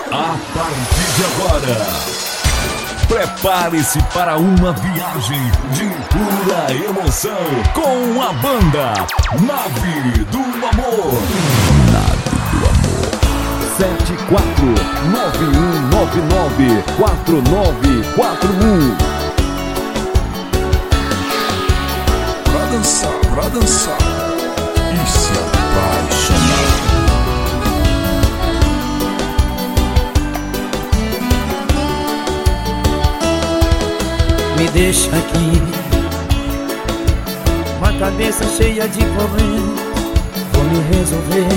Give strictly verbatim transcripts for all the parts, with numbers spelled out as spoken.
A partir de agora, prepare-se para uma viagem de pura emoção com a banda Nave do Amor. Nave do Amor. sete quatro nove um nove nove quatro nove quatro um. Pra dançar, pra dançar e se apaixonar. Me deixa aqui, com a cabeça cheia de problemas, vou me resolver.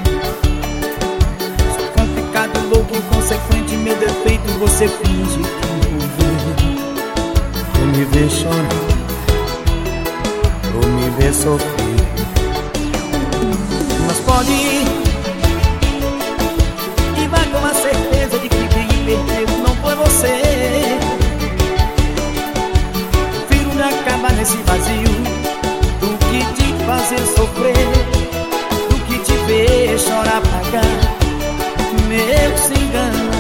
Sou complicado, louco, inconsequente, meu defeito você finge que não vê. Vou me ver chorar, vou me ver sofrer. Mas pode ir, e vai com a certeza de que quem perdeu não foi você. Acabar nesse vazio do que te fazer sofrer, do que te ver chorar, pagar meu se engano.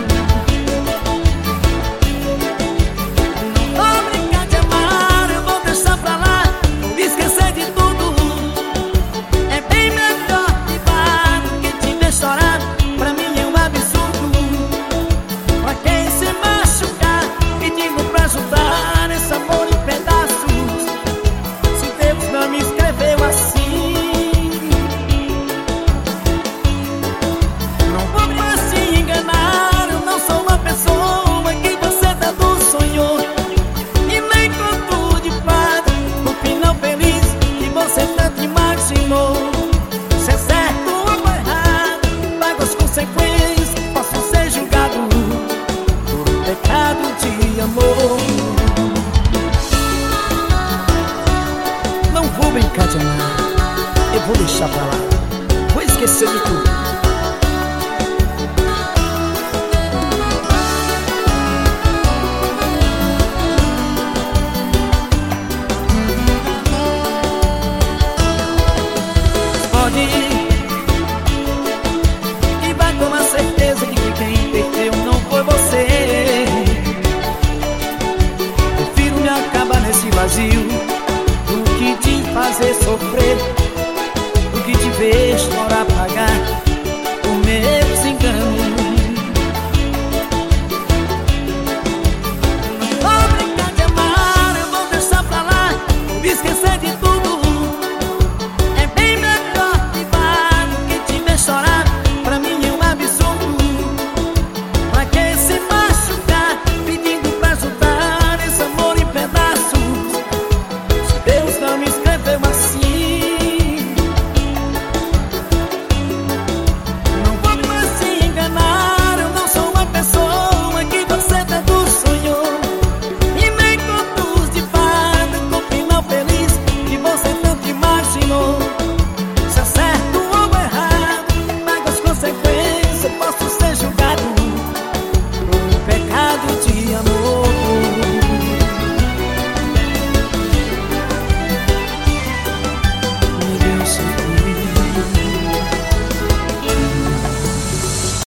Não vou brincar de amar, eu vou deixar pra lá, vou esquecer de tudo. É bem melhor privar do que te ver chorar, pra mim é um absurdo. Pra quem se machucar, pedindo pra ajudar nesse amor em pedaços. Se Deus não me escreveu assim, não vou mais te enganar. Eu não sou uma pessoa que você tanto sonhou, e nem conto de fada o final feliz que você tanto imaginou. Se é certo ou errado, pago as consequências, posso ser julgado por um pecado de amor. Não vou brincar de amar, eu vou deixar pra lá, vou esquecer de tudo.